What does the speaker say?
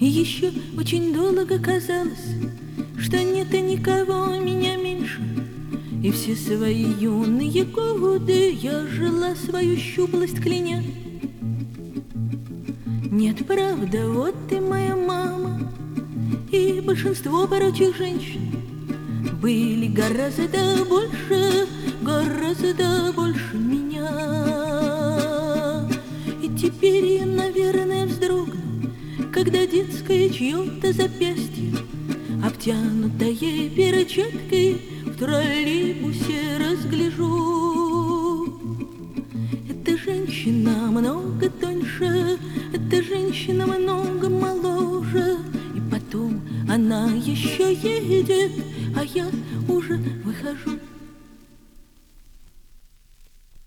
И еще очень долго казалось, что нет никого меня меньше. И все свои юные годы я жила свою щуплость кляня. Нет, правда, вот ты моя мама, и большинство прочих женщин были гораздо больше меня. И теперь я, наверное, вздрогну, когда детское чье-то запястье, обтянутое перчаткой, в троллейбусе разгляжу. Эта женщина много тоньше, эта женщина много моложе. И потом она еще едет, а я уже выхожу.